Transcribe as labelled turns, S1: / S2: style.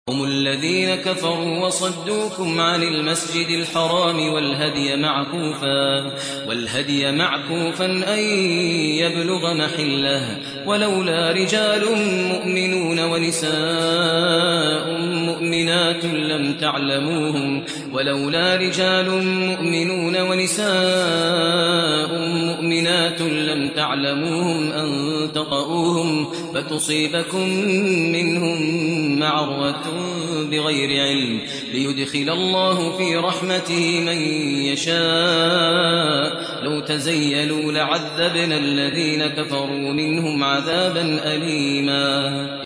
S1: هم الذين كفروا وصدوكم عن المسجد الحرام والهدي معكوفا أن يبلغ محله ولولا رجال مؤمنون ونساء مؤمنات لم تعلموهم أن تطؤوهم فتصيبكم منهم معرة بغير علم ليدخل الله في رحمته من يشاء لو تزيلوا لعذبنا الذين كفروا منهم عذابا أليما.